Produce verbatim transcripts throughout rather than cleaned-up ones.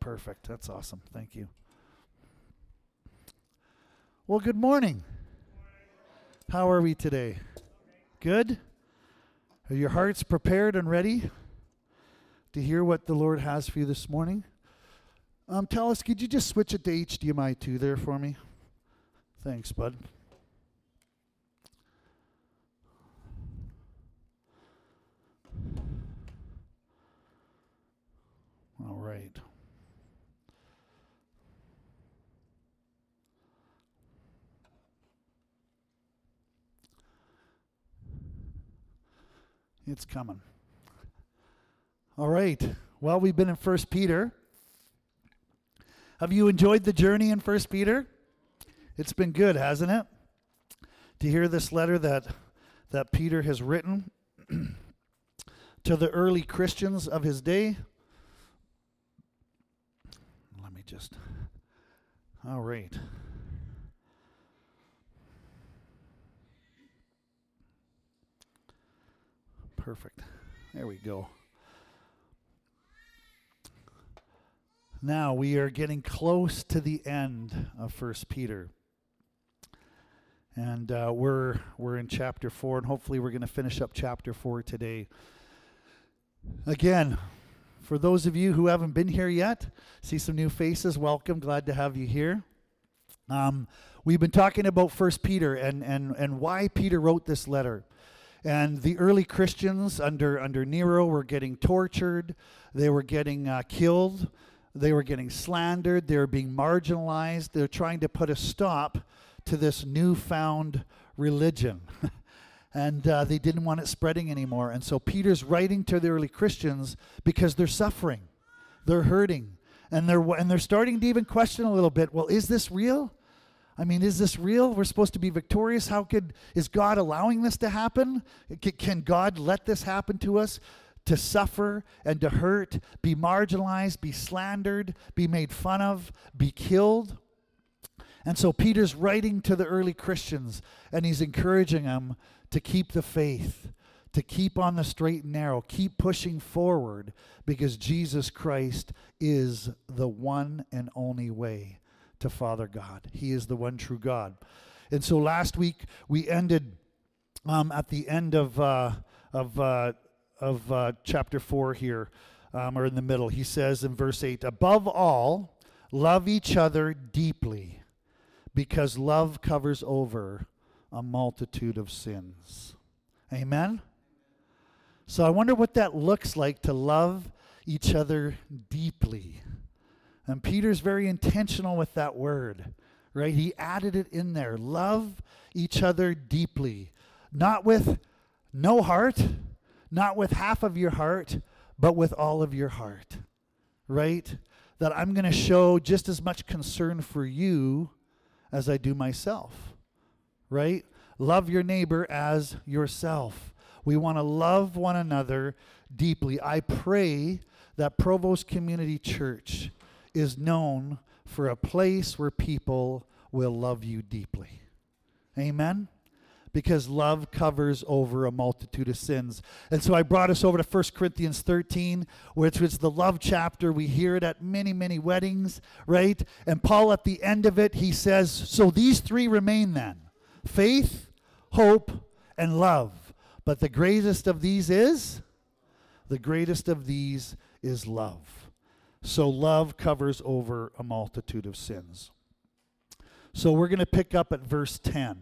Perfect. That's awesome. Thank you. Well, good morning. How are we today? Good? Are your hearts prepared and ready to hear what the Lord has for you this morning? Um, tell us, could you just switch it to H D M I two there for me? Thanks, bud. All right. It's coming. All right. Well, we've been in First Peter. Have you enjoyed the journey in First Peter? It's been good, hasn't it? To hear this letter that that Peter has written to the early Christians of his day. Let me just. All right. Perfect. There we go. Now we are getting close to the end of First Peter, and uh, we're we're in chapter four, and hopefully we're going to finish up chapter four today. Again, for those of you who haven't been here yet, see some new faces. Welcome, glad to have you here. Um, we've been talking about First Peter and and and why Peter wrote this letter. And the early Christians under under Nero were getting tortured, they were getting uh, killed. They were getting slandered. They were being marginalized. They're trying to put a stop to this newfound religion. and uh, they didn't want it spreading anymore. And so Peter's writing to the early Christians because they're suffering. They're hurting. And they're, and they're starting to even question a little bit, well, is this real? I mean, is this real? We're supposed to be victorious. How could, is God allowing this to happen? C- can God let this happen to us? To suffer and to hurt, be marginalized, be slandered, be made fun of, be killed. And so Peter's writing to the early Christians, and he's encouraging them to keep the faith, to keep on the straight and narrow, keep pushing forward, because Jesus Christ is the one and only way to Father God. He is the one true God. And so last week we ended um, at the end of uh, of uh, of uh, chapter four here, um, or in the middle. He says in verse eight, above all, love each other deeply, because love covers over a multitude of sins. Amen? So I wonder what that looks like to love each other deeply. And Peter's very intentional with that word, right? He added it in there. Love each other deeply. Not with no heart, not with half of your heart, but with all of your heart, right? That I'm going to show just as much concern for you as I do myself, right? Love your neighbor as yourself. We want to love one another deeply. I pray that Provost Community Church is known for a place where people will love you deeply. Amen? Because love covers over a multitude of sins. And so I brought us over to First Corinthians thirteen, which is the love chapter. We hear it at many, many weddings, right? And Paul at the end of it, he says, so these three remain then. Faith, hope, and love. But the greatest of these is? The greatest of these is love. So love covers over a multitude of sins. So we're going to pick up at verse ten.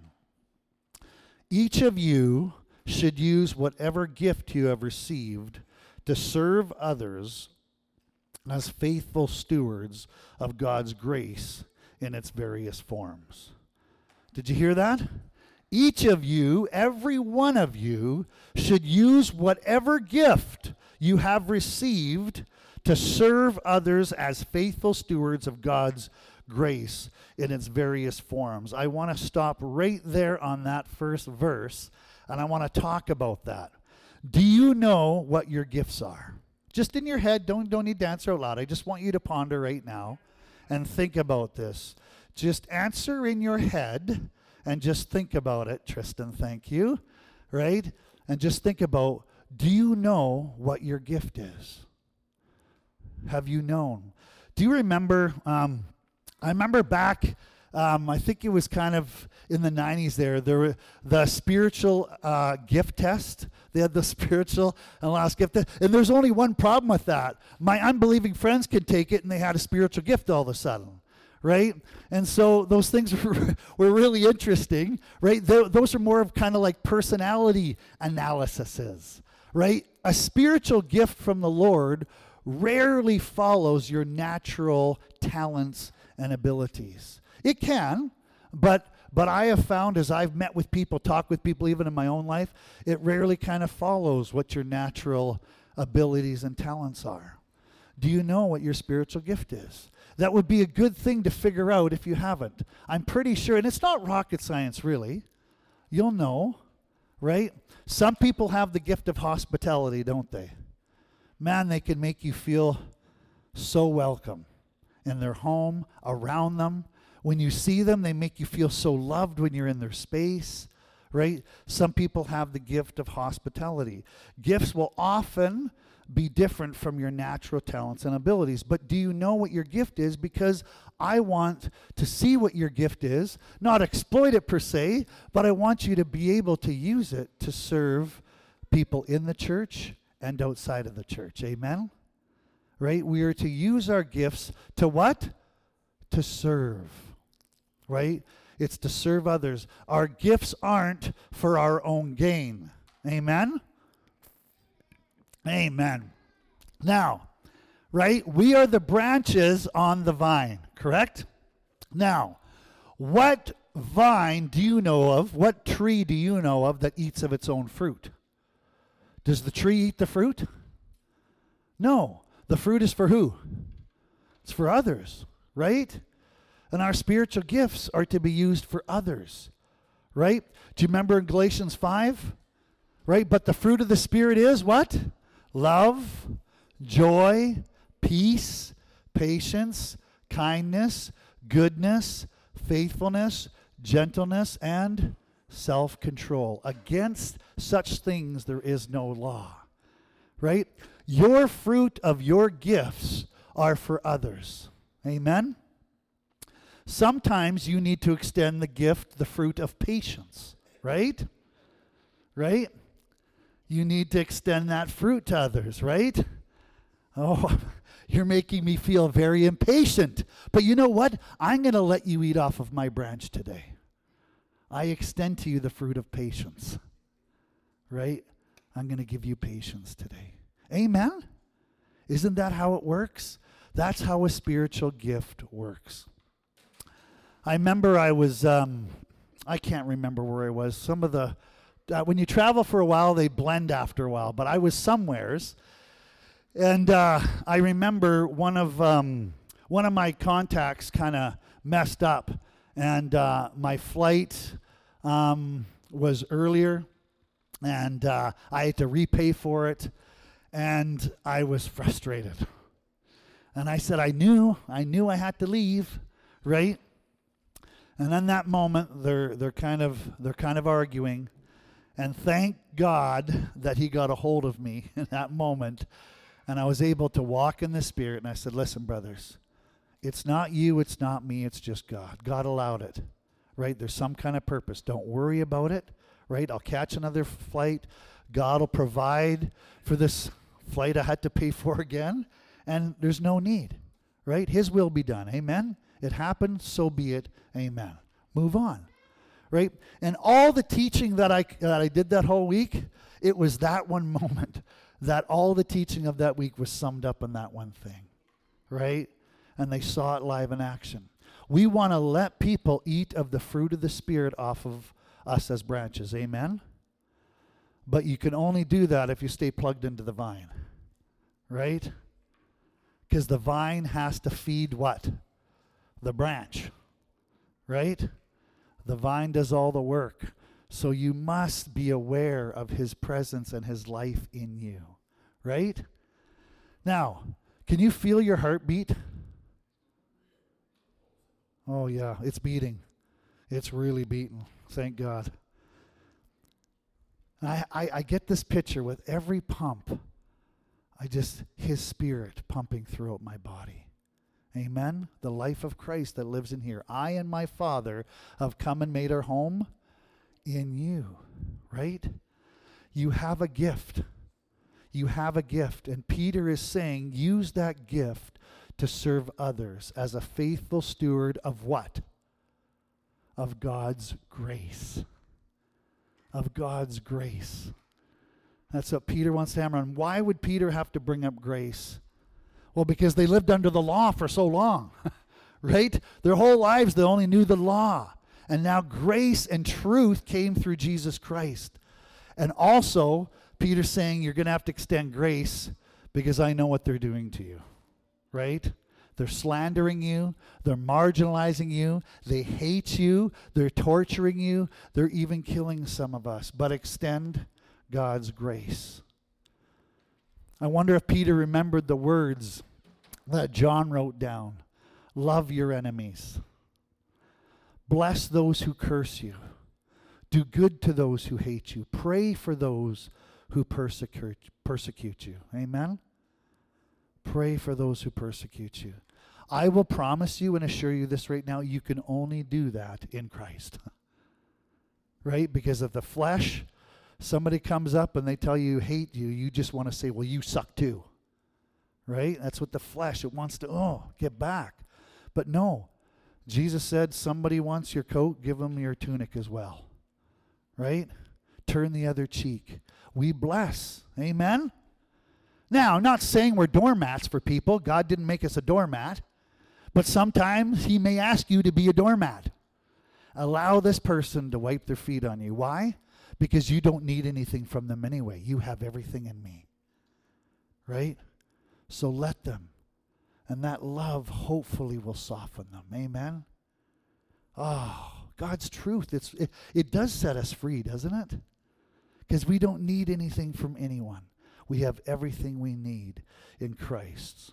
Each of you should use whatever gift you have received to serve others as faithful stewards of God's grace in its various forms. Did you hear that? Each of you, every one of you, should use whatever gift you have received to serve others as faithful stewards of God's grace in its various forms. I want to stop right there on that first verse, and I want to talk about that. Do you know what your gifts are? Just in your head, don't, don't need to answer out loud. I just want you to ponder right now and think about this. Just answer in your head and just think about it. Tristan, thank you. Right? And just think about, do you know what your gift is? Have you known? do you remember, um, I remember back, um, I think it was kind of in the nineties there, there were the spiritual uh, gift test. They had the spiritual and last gift test. And there's only one problem with that. My unbelieving friends could take it and they had a spiritual gift all of a sudden. Right? And so those things were, were really interesting, right? Th- those are more of kind of like personality analyses, right? A spiritual gift from the Lord rarely follows your natural talents and abilities. It can, but but I have found as I've met with people, talked with people even in my own life, it rarely kind of follows what your natural abilities and talents are. Do you know what your spiritual gift is? That would be a good thing to figure out if you haven't. I'm pretty sure, and it's not rocket science really. You'll know, right? Some people have the gift of hospitality, don't they? Man, they can make you feel so welcome in their home, around them. When you see them, they make you feel so loved when you're in their space, right? Some people have the gift of hospitality. Gifts will often be different from your natural talents and abilities. But do you know what your gift is? Because I want to see what your gift is, not exploit it per se, but I want you to be able to use it to serve people in the church and outside of the church. Amen? Right? We are to use our gifts to what? To serve. Right? It's to serve others. Our gifts aren't for our own gain. Amen? Amen. Now, right, we are the branches on the vine, correct? Now, what vine do you know of, what tree do you know of that eats of its own fruit? Does the tree eat the fruit? No. The fruit is for who? It's for others, right? And our spiritual gifts are to be used for others, right? Do you remember in Galatians five? Right, but the fruit of the Spirit is what? Love, joy, peace, patience, kindness, goodness, faithfulness, gentleness, and self-control. Against such things there is no law. Right? Your fruit of your gifts are for others. Amen? Sometimes you need to extend the gift, the fruit of patience. Right? Right? You need to extend that fruit to others, right? Oh, you're making me feel very impatient. But you know what? I'm going to let you eat off of my branch today. I extend to you the fruit of patience, right? I'm going to give you patience today. Amen? Isn't that how it works? That's how a spiritual gift works. I remember I was, um, I can't remember where I was. Some of the Uh, when you travel for a while, they blend after a while. But I was somewheres, and uh, I remember one of um, one of my contacts kind of messed up, and uh, my flight um, was earlier, and uh, I had to repay for it, and I was frustrated. And I said, I knew, I knew I had to leave, right? And in that moment, they're they're kind of they're kind of arguing. And thank God that he got a hold of me in that moment. And I was able to walk in the Spirit. And I said, listen, brothers, it's not you, it's not me, it's just God. God allowed it, right? There's some kind of purpose. Don't worry about it, right? I'll catch another flight. God will provide for this flight I had to pay for again. And there's no need, right? His will be done. Amen? It happened, so be it. Amen. Move on. Right? And all the teaching that I, that I did that whole week, it was that one moment that all the teaching of that week was summed up in that one thing. Right? And they saw it live in action. We want to let people eat of the fruit of the Spirit off of us as branches. Amen? But you can only do that if you stay plugged into the vine. Right? Because the vine has to feed what? The branch. Right? The vine does all the work. So you must be aware of his presence and his life in you. Right? Now, can you feel your heartbeat? Oh, yeah, it's beating. It's really beating. Thank God. I, I, I get this picture with every pump. I just, his Spirit pumping throughout my body. Amen? The life of Christ that lives in here. I and my Father have come and made our home in you, right? You have a gift. You have a gift. And Peter is saying, use that gift to serve others as a faithful steward of what? Of God's grace. Of God's grace. That's what Peter wants to hammer on. Why would Peter have to bring up grace? Well, because they lived under the law for so long, right? Their whole lives they only knew the law. And now grace and truth came through Jesus Christ. And also, Peter's saying you're going to have to extend grace because I know what they're doing to you, right? They're slandering you. They're marginalizing you. They hate you. They're torturing you. They're even killing some of us. But extend God's grace. I wonder if Peter remembered the words that John wrote down. Love your enemies. Bless those who curse you. Do good to those who hate you. Pray for those who persecute persecute you. Amen? Pray for those who persecute you. I will promise you and assure you this right now, you can only do that in Christ. Right? Because of the flesh, somebody comes up and they tell you hate you, you just want to say, well, you suck too. Right? That's what the flesh, it wants to, oh, get back. But no, Jesus said, somebody wants your coat, give them your tunic as well. Right? Turn the other cheek. We bless. Amen? Now, I'm not saying we're doormats for people. God didn't make us a doormat. But sometimes he may ask you to be a doormat. Allow this person to wipe their feet on you. Why? Because you don't need anything from them anyway. You have everything in me. Right? So let them. And that love hopefully will soften them. Amen? Oh, God's truth. It's, it, it does set us free, doesn't it? Because we don't need anything from anyone. We have everything we need in Christ.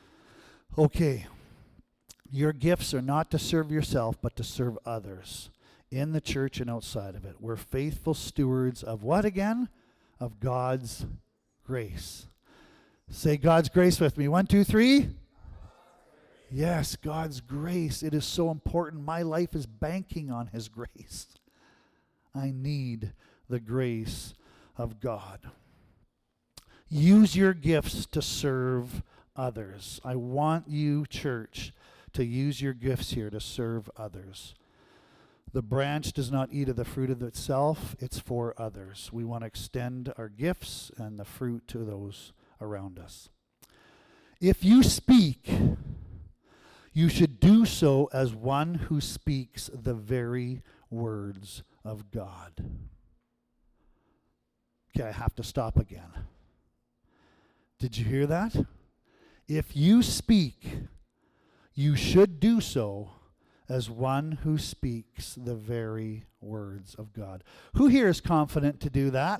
Okay. Your gifts are not to serve yourself, but to serve others in the church and outside of it. We're faithful stewards of what again? Of God's grace. Say God's grace with me. One, two, three. Yes, God's grace. It is so important. My life is banking on his grace. I need the grace of God. Use your gifts to serve others. I want you, church, to use your gifts here to serve others. The branch does not eat of the fruit of itself. It's for others. We want to extend our gifts and the fruit to those around us. If you speak, you should do so as one who speaks the very words of God. Okay, I have to stop again. Did you hear that? If you speak, you should do so as one who speaks the very words of God. Who here is confident to do that?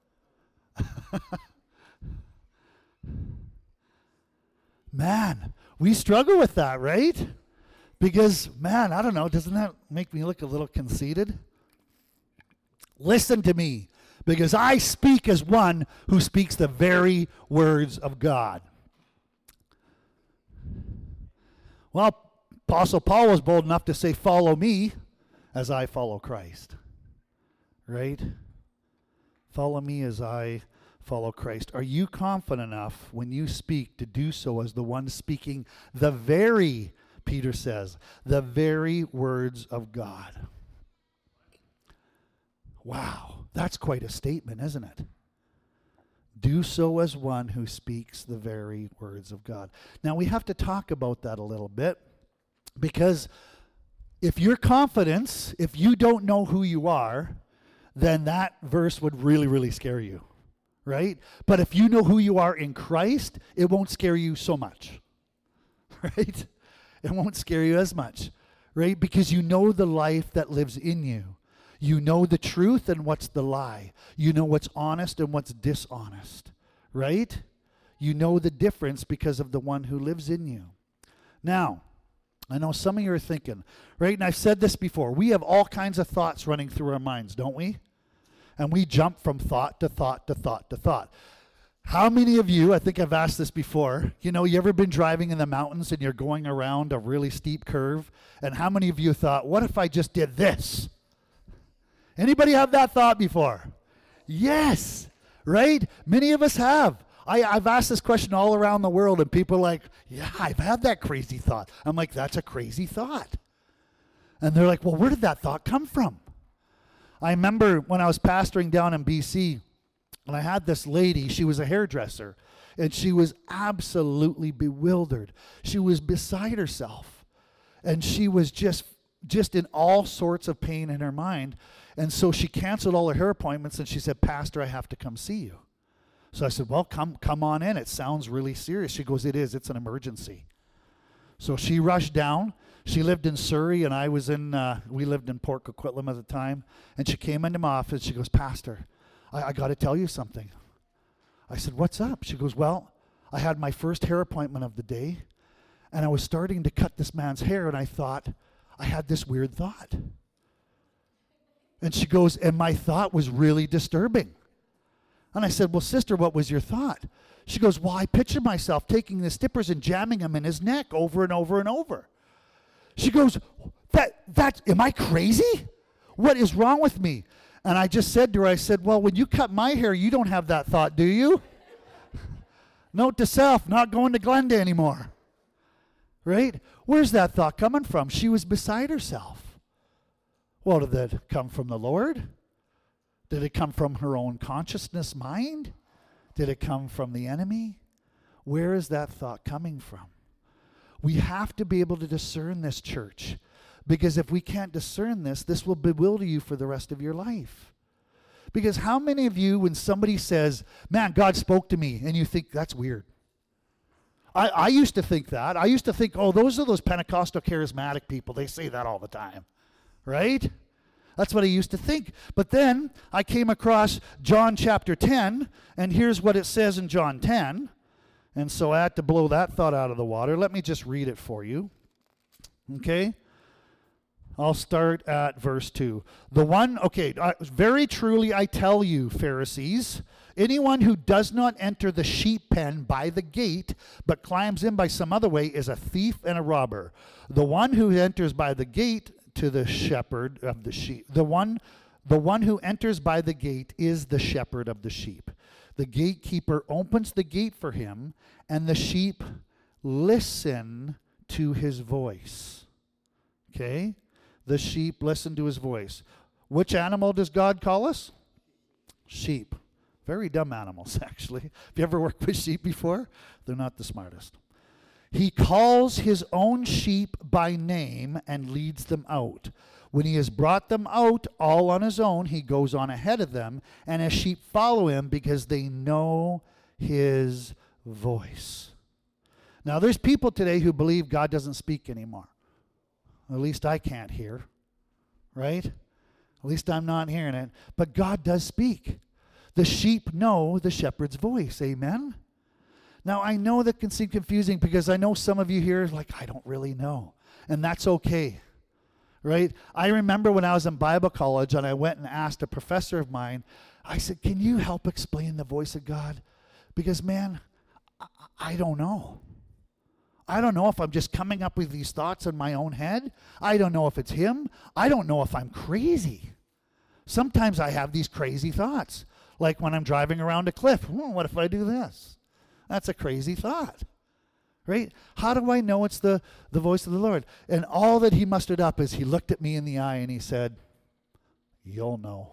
Man, we struggle with that, right? Because, man, I don't know, doesn't that make me look a little conceited? Listen to me, because I speak as one who speaks the very words of God. Well, Apostle Paul was bold enough to say, follow me as I follow Christ. Right? Follow me as I follow Christ. Are you confident enough when you speak to do so as the one speaking the very, Peter says, the very words of God? Wow, that's quite a statement, isn't it? Do so as one who speaks the very words of God. Now, we have to talk about that a little bit, because if your confidence, if you don't know who you are, then that verse would really, really scare you, right? But if you know who you are in Christ, it won't scare you so much, right? It won't scare you as much, right? Because you know the life that lives in you. You know the truth and what's the lie. You know what's honest and what's dishonest, right? You know the difference because of the one who lives in you. Now, I know some of you are thinking, right? And I've said this before. We have all kinds of thoughts running through our minds, don't we? And we jump from thought to thought to thought to thought. How many of you, I think I've asked this before, you know, you ever been driving in the mountains and you're going around a really steep curve? And how many of you thought, what if I just did this? Anybody have that thought before? Yes, right? Many of us have. I, I've asked this question all around the world, and people are like, yeah, I've had that crazy thought. I'm like, that's a crazy thought. And they're like, well, where did that thought come from? I remember when I was pastoring down in B C, and I had this lady, she was a hairdresser, and she was absolutely bewildered. She was beside herself, and she was just just in all sorts of pain in her mind. And so she canceled all her hair appointments, and she said, Pastor, I have to come see you. So I said, well, come come on in. It sounds really serious. She goes, it is. It's an emergency. So she rushed down. She lived in Surrey, and I was in, uh, we lived in Port Coquitlam at the time. And she came into my office. She goes, Pastor, I, I got to tell you something. I said, what's up? She goes, well, I had my first hair appointment of the day, and I was starting to cut this man's hair, and I thought, I had this weird thought. And she goes, and my thought was really disturbing. And I said, well, sister, what was your thought? She goes, well, I picture myself taking the stippers and jamming them in his neck over and over and over. She goes, that, that, am I crazy? What is wrong with me? And I just said to her, I said, well, when you cut my hair, you don't have that thought, do you? Note to self, not going to Glenda anymore. Right? Where's that thought coming from? She was beside herself. Well, did that come from the Lord? Did it come from her own consciousness mind? Did it come from the enemy? Where is that thought coming from? We have to be able to discern this, church, because if we can't discern this, this will bewilder you for the rest of your life. Because how many of you, when somebody says, man, God spoke to me, and you think, that's weird. I, I used to think that. I used to think, oh, those are those Pentecostal charismatic people. They say that all the time, right? That's what I used to think. But then I came across John chapter ten, and here's what it says in John ten. And so I had to blow that thought out of the water. Let me just read it for you. Okay? I'll start at verse two. The one, okay, uh, very truly I tell you, Pharisees, anyone who does not enter the sheep pen by the gate, but climbs in by some other way, is a thief and a robber. The one who enters by the gate to the shepherd of the sheep. The one, the one who enters by the gate is the shepherd of the sheep. The gatekeeper opens the gate for him, and the sheep listen to his voice. Okay? The sheep listen to his voice. Which animal does God call us? Sheep. Very dumb animals, actually. Have you ever worked with sheep before? They're not the smartest. He calls his own sheep by name and leads them out. When he has brought them out all on his own, he goes on ahead of them, and his sheep follow him because they know his voice. Now, there's people today who believe God doesn't speak anymore. At least I can't hear, right? At least I'm not hearing it. But God does speak. The sheep know the shepherd's voice. Amen? Now, I know that can seem confusing because I know some of you here are like, I don't really know. And that's okay, right? I remember when I was in Bible college and I went and asked a professor of mine, I said, can you help explain the voice of God? Because, man, I, I don't know. I don't know if I'm just coming up with these thoughts in my own head. I don't know if it's him. I don't know if I'm crazy. Sometimes I have these crazy thoughts. Like when I'm driving around a cliff. Hmm, what if I do this? That's a crazy thought, right? How do I know it's the, the voice of the Lord? And all that he mustered up is he looked at me in the eye and he said, you'll know.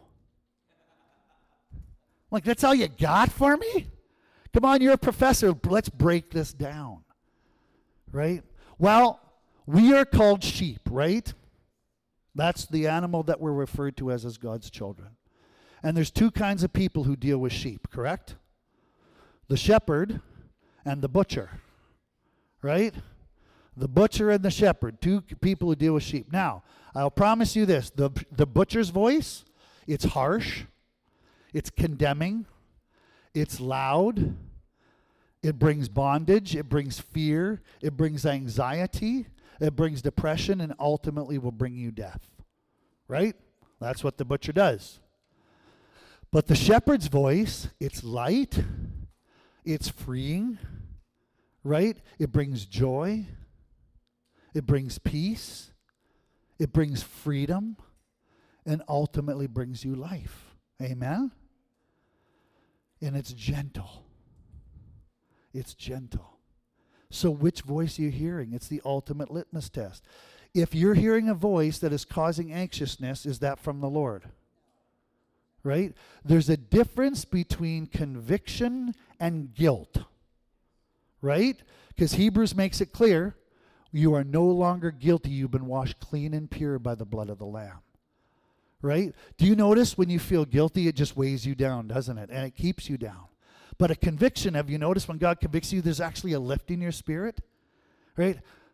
Like, that's all you got for me? Come on, you're a professor. Let's break this down, right? Well, we are called sheep, right? That's the animal that we're referred to as as God's children. And there's two kinds of people who deal with sheep, correct? The shepherd and the butcher, right? The butcher and the shepherd, two people who deal with sheep. Now, I'll promise you this, the, the butcher's voice, it's harsh, it's condemning, it's loud, it brings bondage, it brings fear, it brings anxiety, it brings depression, and ultimately will bring you death, right? That's what the butcher does. But the shepherd's voice, it's light, It's freeing, right? It brings joy. It brings peace. It brings freedom. And ultimately brings you life. Amen? And it's gentle. It's gentle. So which voice are you hearing? It's the ultimate litmus test. If you're hearing a voice that is causing anxiousness, is that from the Lord? Right? There's a difference between conviction and guilt. Right? Because Hebrews makes it clear, you are no longer guilty. You've been washed clean and pure by the blood of the Lamb. Right? Do you notice when you feel guilty, it just weighs you down, doesn't it? And it keeps you down. But a conviction, have you noticed when God convicts you, there's actually a lift in your spirit? Right?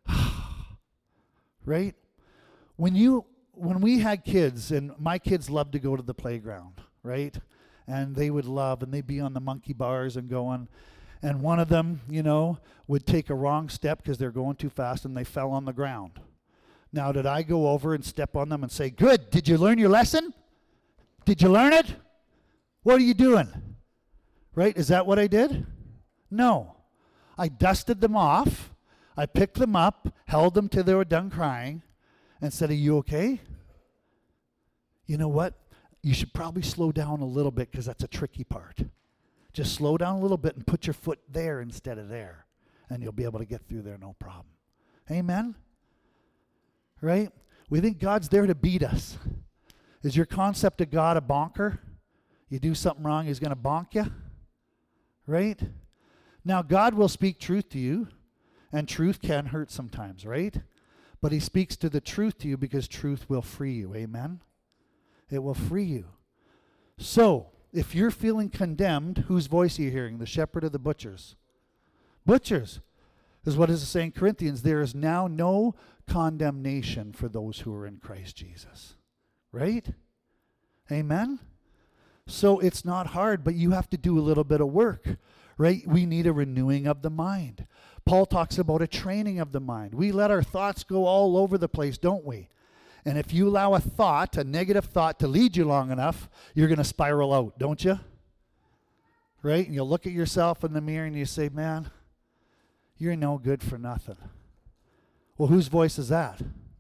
Right? When you, when we had kids, and my kids loved to go to the playground, right? And they would love, and they'd be on the monkey bars and going, and one of them, you know, would take a wrong step because they're going too fast and they fell on the ground. Now, did I go over and step on them and say, good, did you learn your lesson? Did you learn it? What are you doing? Right? Is that what I did? No. I dusted them off. I picked them up, held them till they were done crying, and said, are you okay? You know what? You should probably slow down a little bit because that's a tricky part. Just slow down a little bit and put your foot there instead of there, and you'll be able to get through there no problem. Amen? Right? We think God's there to beat us. Is your concept of God a bonker? You do something wrong, he's going to bonk you? Right? Now, God will speak truth to you, and truth can hurt sometimes, right? But he speaks to the truth to you because truth will free you. Amen? It will free you. So, if you're feeling condemned, whose voice are you hearing? The shepherd or the butchers? Butchers. Is what is it saying in Corinthians? There is now no condemnation for those who are in Christ Jesus. Right? Amen? So it's not hard, but you have to do a little bit of work. Right? We need a renewing of the mind. Paul talks about a training of the mind. We let our thoughts go all over the place, don't we? And if you allow a thought, a negative thought, to lead you long enough, you're going to spiral out, don't you? Right? And you'll look at yourself in the mirror and you say, man, you're no good for nothing. Well, whose voice is that?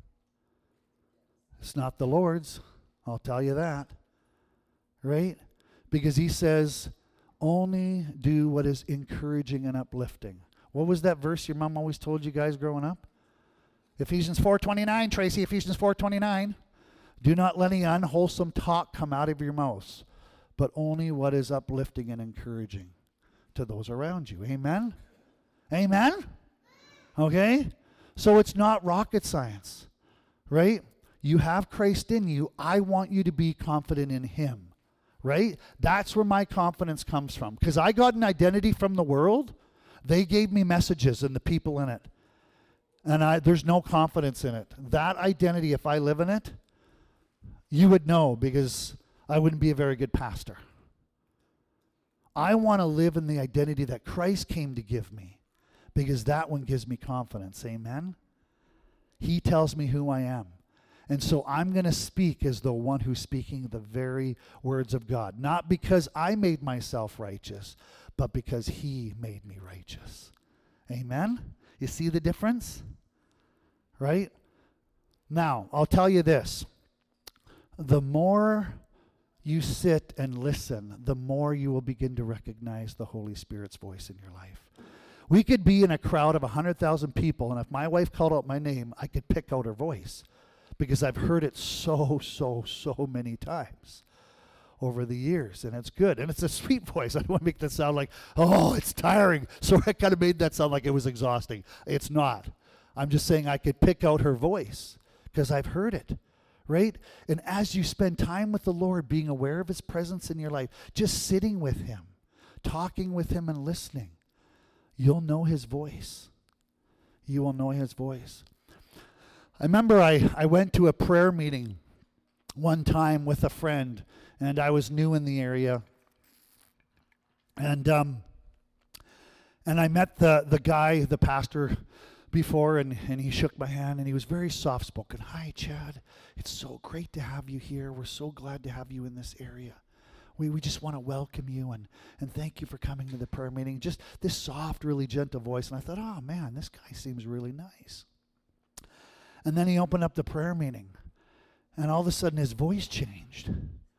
It's not the Lord's. I'll tell you that. Right? Because he says, only do what is encouraging and uplifting. What was that verse your mom always told you guys growing up? Ephesians four twenty-nine, Tracy, Ephesians four twenty-nine. Do not let any unwholesome talk come out of your mouth, but only what is uplifting and encouraging to those around you. Amen? Amen? Okay? So it's not rocket science, right? You have Christ in you. I want you to be confident in him, right? That's where my confidence comes from. Because I got an identity from the world. They gave me messages and the people in it. And I, there's no confidence in it. That identity, if I live in it, you would know because I wouldn't be a very good pastor. I want to live in the identity that Christ came to give me because that one gives me confidence. Amen? He tells me who I am. And so I'm going to speak as the one who's speaking the very words of God. Not because I made myself righteous, but because he made me righteous. Amen? You see the difference? Right? Now, I'll tell you this. The more you sit and listen, the more you will begin to recognize the Holy Spirit's voice in your life. We could be in a crowd of one hundred thousand people, and if my wife called out my name, I could pick out her voice because I've heard it so, so, so many times over the years, and it's good. And it's a sweet voice. I don't want to make that sound like, oh, it's tiring. So I kind of made that sound like it was exhausting. It's not. I'm just saying I could pick out her voice because I've heard it, right? And as you spend time with the Lord, being aware of his presence in your life, just sitting with him, talking with him and listening, you'll know his voice. You will know his voice. I remember I, I went to a prayer meeting one time with a friend, and I was new in the area. And um, and I met the, the guy, the pastor, before, and, and he shook my hand, and he was very soft-spoken. Hi, Chad. It's so great to have you here. We're so glad to have you in this area. We, we just want to welcome you and, and thank you for coming to the prayer meeting. Just this soft, really gentle voice. And I thought, oh, man, this guy seems really nice. And then he opened up the prayer meeting. And all of a sudden his voice changed.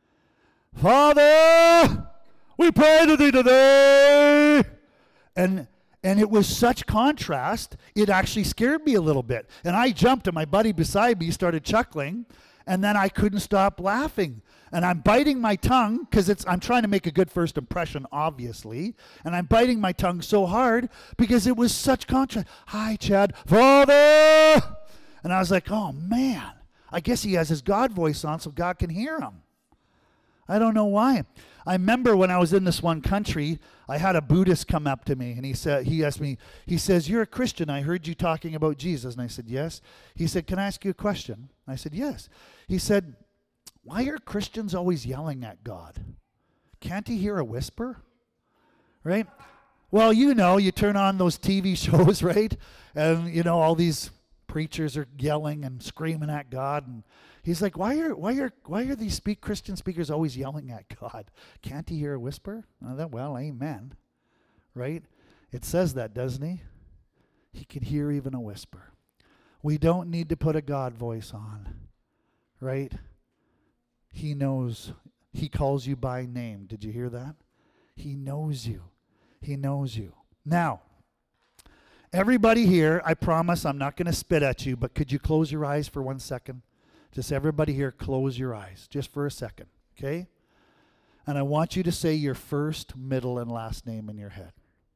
Father, we pray to thee today. And and it was such contrast, it actually scared me a little bit. And I jumped and my buddy beside me started chuckling. And then I couldn't stop laughing. And I'm biting my tongue because it's I'm trying to make a good first impression, obviously. And I'm biting my tongue so hard because it was such contrast. Hi, Chad. Father! And I was like, oh, man. I guess he has his God voice on so God can hear him. I don't know why. I remember when I was in this one country, I had a Buddhist come up to me and he said, he asked me, he says, you're a Christian. I heard you talking about Jesus. And I said, yes. He said, can I ask you a question? I said, yes. He said, why are Christians always yelling at God? Can't he hear a whisper? Right? Well, you know, you turn on those T V shows, right? And, you know, all these preachers are yelling and screaming at God. And he's like, why are why are why are these speak Christian speakers always yelling at God? Can't he hear a whisper? Oh, that, well, amen. Right? It says that, doesn't he? He can hear even a whisper. We don't need to put a God voice on. Right? He knows. He calls you by name. Did you hear that? He knows you. He knows you. Now, everybody here, I promise I'm not going to spit at you, but could you close your eyes for one second? Just everybody here, close your eyes just for a second, okay? And I want you to say your first, middle, and last name in your head.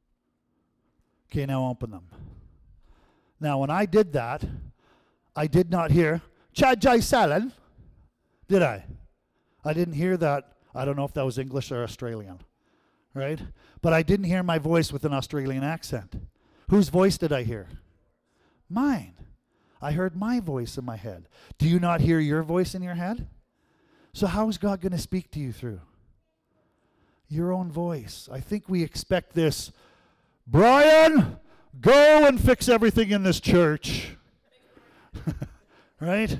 Okay, now open them. Now, when I did that, I did not hear, Chad Jai Salen, did I? I didn't hear that. I don't know if that was English or Australian, right? But I didn't hear my voice with an Australian accent. Whose voice did I hear? Mine. I heard my voice in my head. Do you not hear your voice in your head? So how is God going to speak to you through? Your own voice. I think we expect this, Brian, go and fix everything in this church. Right?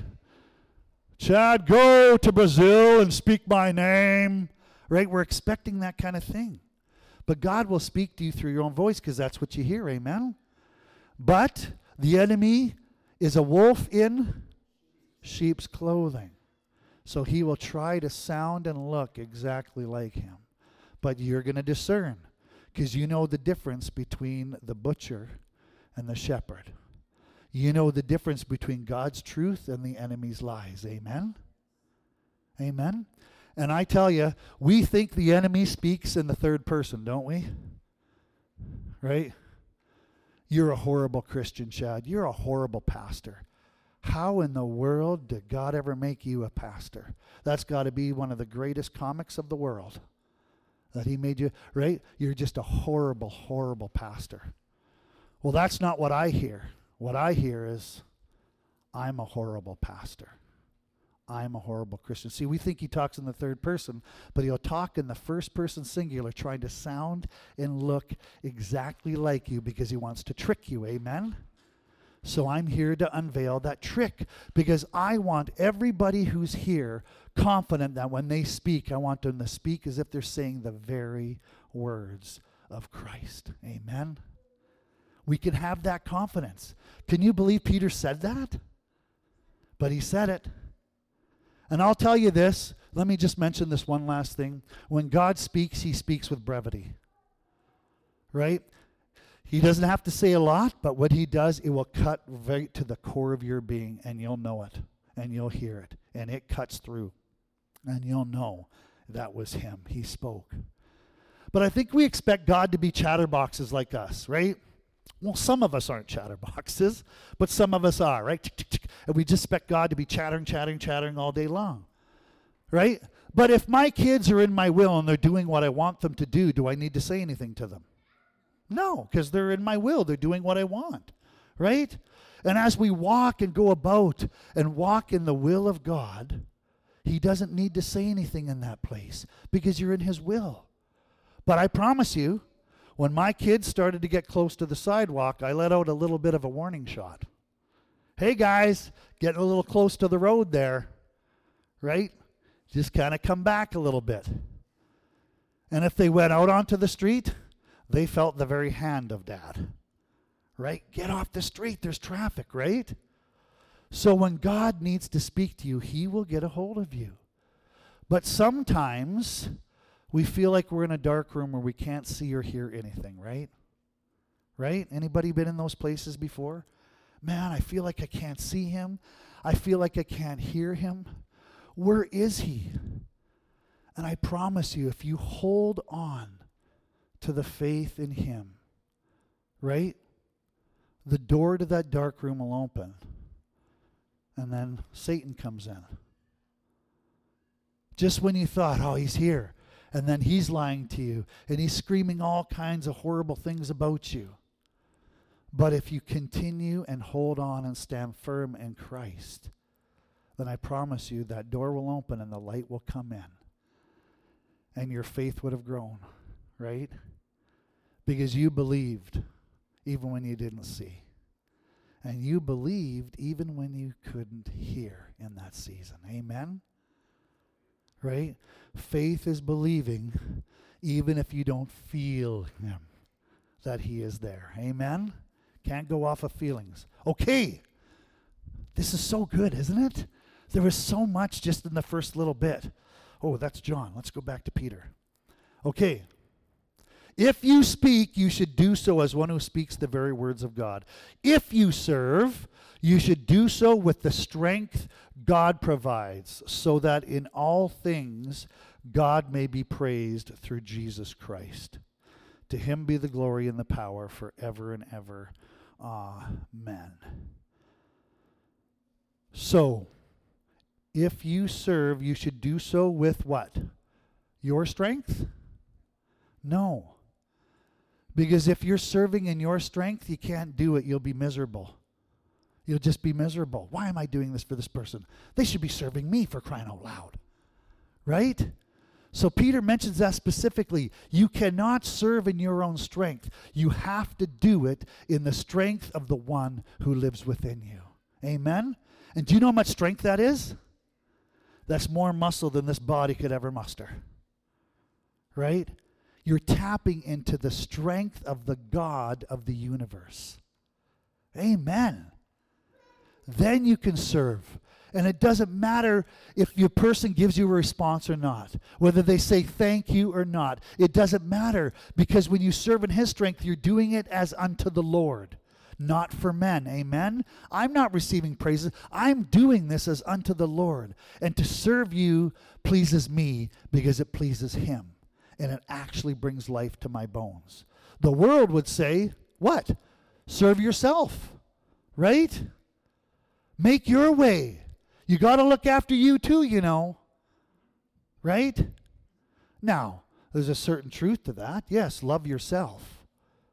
Chad, go to Brazil and speak my name. Right? We're expecting that kind of thing. But God will speak to you through your own voice because that's what you hear, amen? But the enemy is a wolf in sheep's clothing. So he will try to sound and look exactly like him. But you're going to discern because you know the difference between the butcher and the shepherd. You know the difference between God's truth and the enemy's lies, amen? Amen? And I tell you, we think the enemy speaks in the third person, don't we? Right? You're a horrible Christian, Chad. You're a horrible pastor. How in the world did God ever make you a pastor? That's got to be one of the greatest comics of the world. That he made you, right? You're just a horrible, horrible pastor. Well, that's not what I hear. What I hear is, I'm a horrible pastor. I'm a horrible Christian. See, we think he talks in the third person, but he'll talk in the first person singular, trying to sound and look exactly like you because he wants to trick you. Amen? So I'm here to unveil that trick because I want everybody who's here confident that when they speak, I want them to speak as if they're saying the very words of Christ. Amen? We can have that confidence. Can you believe Peter said that? But he said it. And I'll tell you this, let me just mention this one last thing. When God speaks, he speaks with brevity. Right? He doesn't have to say a lot, but what he does, it will cut right to the core of your being, and you'll know it, and you'll hear it, and it cuts through, and you'll know that was him. He spoke. But I think we expect God to be chatterboxes like us, right? Well, some of us aren't chatterboxes, but some of us are, right? And we just expect God to be chattering, chattering, chattering all day long, right? But if my kids are in my will and they're doing what I want them to do, do I need to say anything to them? No, because they're in my will. They're doing what I want, right? And as we walk and go about and walk in the will of God, he doesn't need to say anything in that place because you're in his will. But I promise you, when my kids started to get close to the sidewalk, I let out a little bit of a warning shot. Hey guys, getting a little close to the road there, right? Just kind of come back a little bit. And if they went out onto the street, they felt the very hand of Dad. Right? Get off the street. There's traffic, right? So when God needs to speak to you, he will get a hold of you. But sometimes we feel like we're in a dark room where we can't see or hear anything, right? Right? Anybody been in those places before? Man, I feel like I can't see him. I feel like I can't hear him. Where is he? And I promise you, if you hold on to the faith in him, right? The door to that dark room will open. And then Satan comes in. Just when you thought, oh, he's here. And then he's lying to you. And he's screaming all kinds of horrible things about you. But if you continue and hold on and stand firm in Christ, then I promise you that door will open and the light will come in. And your faith would have grown, right? Because you believed even when you didn't see. And you believed even when you couldn't hear in that season. Amen? Right? Faith is believing even if you don't feel him, that he is there. Amen? Can't go off of feelings. Okay. This is so good, isn't it? There was so much just in the first little bit. Oh, that's John. Let's go back to Peter. Okay. If you speak, you should do so as one who speaks the very words of God. If you serve, you should do so with the strength God provides, so that in all things God may be praised through Jesus Christ. To him be the glory and the power forever and ever. Amen. So, if you serve, you should do so with what? Your strength? No. Because if you're serving in your strength, you can't do it. You'll be miserable. You'll just be miserable. Why am I doing this for this person? They should be serving me, for crying out loud. Right? So Peter mentions that specifically. You cannot serve in your own strength. You have to do it in the strength of the one who lives within you. Amen? And do you know how much strength that is? That's more muscle than this body could ever muster. Right? You're tapping into the strength of the God of the universe. Amen. Then you can serve. And it doesn't matter if your person gives you a response or not, whether they say thank you or not. It doesn't matter, because when you serve in his strength, you're doing it as unto the Lord, not for men. Amen? I'm not receiving praises. I'm doing this as unto the Lord. And to serve you pleases me because it pleases him. And it actually brings life to my bones. The world would say, what? Serve yourself, right? Make your way. You got to look after you too, you know, right? Now, there's a certain truth to that. Yes, love yourself.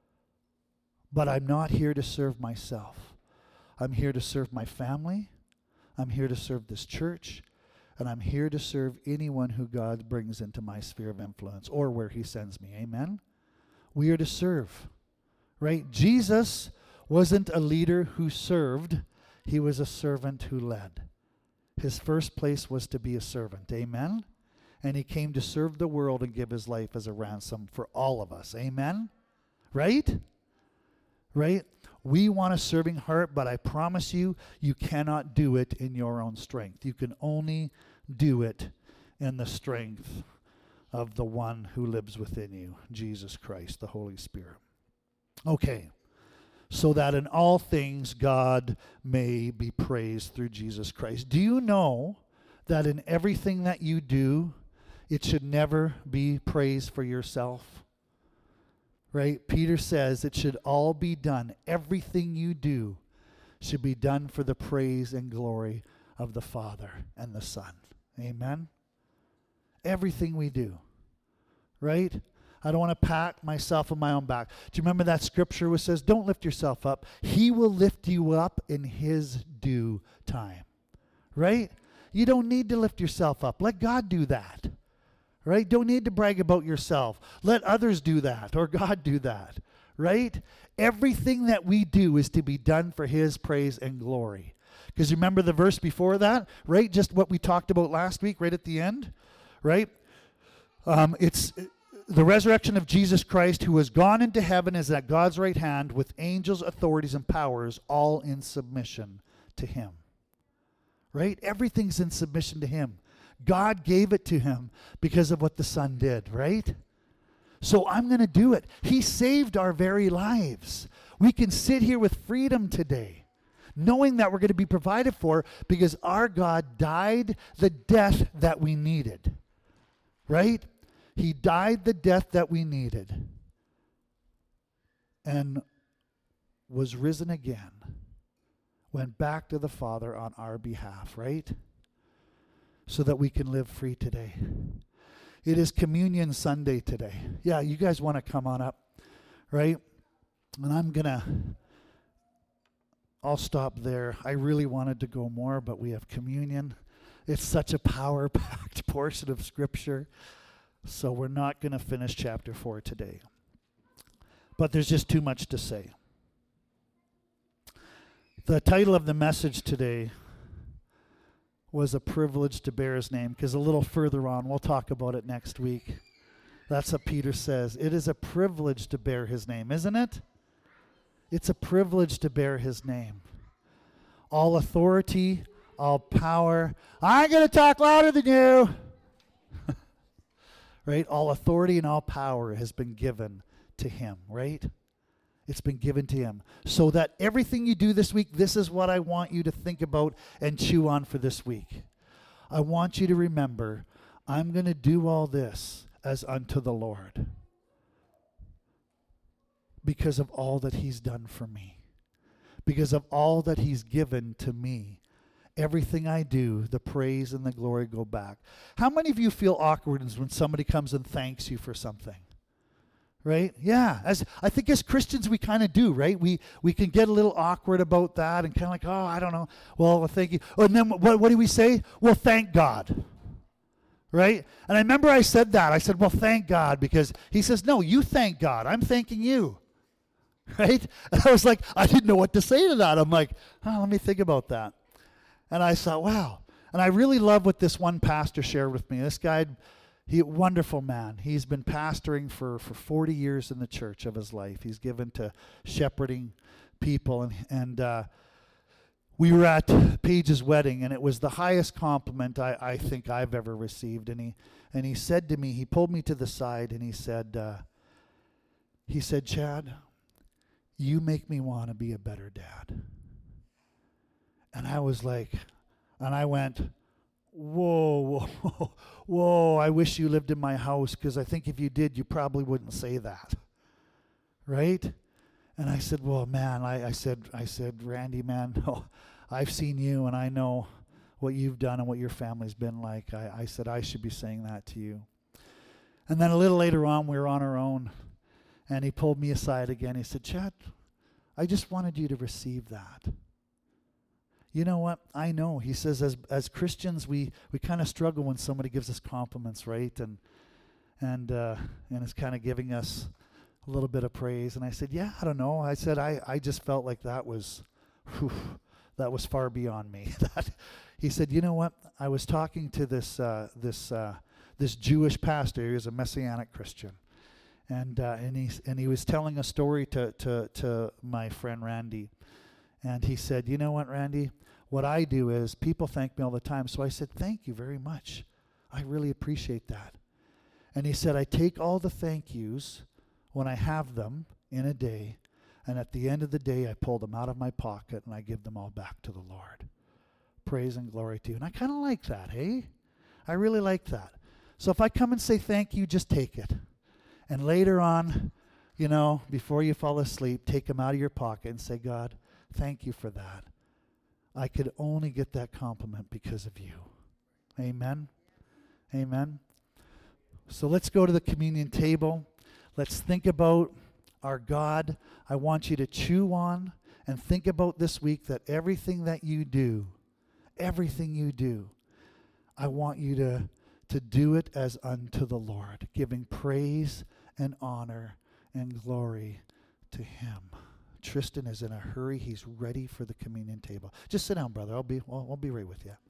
But I'm not here to serve myself. I'm here to serve my family. I'm here to serve this church. And I'm here to serve anyone who God brings into my sphere of influence or where he sends me. Amen? We are to serve, right? Jesus wasn't a leader who served. He was a servant who led. His first place was to be a servant. Amen? And he came to serve the world and give his life as a ransom for all of us. Amen? Right? Right? We want a serving heart, but I promise you, you cannot do it in your own strength. You can only do it in the strength of the one who lives within you, Jesus Christ, the Holy Spirit. Okay, so that in all things God may be praised through Jesus Christ. Do you know that in everything that you do, it should never be praise for yourself? Right? Peter says it should all be done. Everything you do should be done for the praise and glory of the Father and the Son. Amen? Everything we do. Right? I don't want to pat myself on my own back. Do you remember that scripture which says, don't lift yourself up. He will lift you up in his due time. Right? You don't need to lift yourself up. Let God do that. Right? Don't need to brag about yourself. Let others do that, or God do that. Right? Everything that we do is to be done for his praise and glory. Because remember the verse before that? Right? Just what we talked about last week, right at the end? Right? Um, it's the resurrection of Jesus Christ, who has gone into heaven, is at God's right hand with angels, authorities, and powers, all in submission to him. Right? Everything's in submission to him. God gave it to him because of what the Son did, right? So I'm going to do it. He saved our very lives. We can sit here with freedom today, knowing that we're going to be provided for because our God died the death that we needed, right? He died the death that we needed and was risen again, went back to the Father on our behalf, right? So that we can live free today. It is Communion Sunday today. Yeah, you guys want to come on up, right? And I'm going to, I'll stop there. I really wanted to go more, but we have communion. It's such a power-packed portion of Scripture. So we're not going to finish chapter four today. But there's just too much to say. The title of the message today was A Privilege to Bear His Name, because a little further on, we'll talk about it next week. That's what Peter says. It is a privilege to bear his name, isn't it? It's a privilege to bear his name. All authority, all power. I'm going to talk louder than you. Right? All authority and all power has been given to him, right? It's been given to him. So that everything you do this week, this is what I want you to think about and chew on for this week. I want you to remember, I'm going to do all this as unto the Lord because of all that he's done for me, because of all that he's given to me. Everything I do, the praise and the glory go back. How many of you feel awkward when somebody comes and thanks you for something? Right? Yeah. As I think as Christians we kind of do, right? We we can get a little awkward about that and kind of like, oh, I don't know. Well, well thank you. Oh, and then what, what do we say? Well, thank God. Right? And I remember I said that. I said, well, thank God, because he says, no, you thank God. I'm thanking you. Right? And I was like, I didn't know what to say to that. I'm like, oh, let me think about that. And I thought, wow. And I really love what this one pastor shared with me. This guy, he wonderful man. He's been pastoring for, for forty years in the church of his life. He's given to shepherding people. And, and uh, we were at Paige's wedding, and it was the highest compliment I, I think I've ever received. And he and he said to me, he pulled me to the side, and he said, uh, he said, Chad, you make me want to be a better dad. And I was like, and I went, whoa, whoa, whoa, I wish you lived in my house, because I think if you did, you probably wouldn't say that. Right? And I said, well, man, I, I said, I said, Randy, man, no, I've seen you, and I know what you've done and what your family's been like. I, I said, I should be saying that to you. And then a little later on, we were on our own, and he pulled me aside again. He said, Chad, I just wanted you to receive that. You know what? I know. He says, as as Christians, we, we kind of struggle when somebody gives us compliments, right? And and uh, and it's kind of giving us a little bit of praise. And I said, yeah, I don't know. I said, I, I just felt like that was, whew, that was far beyond me. that, he said, you know what? I was talking to this uh, this uh, this Jewish pastor. He was a Messianic Christian, and uh, and he and he was telling a story to to to my friend Randy. And he said, you know what, Randy? What I do is people thank me all the time. So I said, thank you very much. I really appreciate that. And he said, I take all the thank yous when I have them in a day. And at the end of the day, I pull them out of my pocket and I give them all back to the Lord. Praise and glory to you. And I kind of like that, hey? I really like that. So if I come and say thank you, just take it. And later on, you know, before you fall asleep, take them out of your pocket and say, God, thank you for that. I could only get that compliment because of you. Amen. Amen. So let's go to the communion table. Let's think about our God. I want you to chew on and think about this week that everything that you do, everything you do, I want you to, to do it as unto the Lord, giving praise and honor and glory to him. Tristan is in a hurry. He's ready for the communion table. Just sit down, brother. I'll be, I'll, I'll be right with you.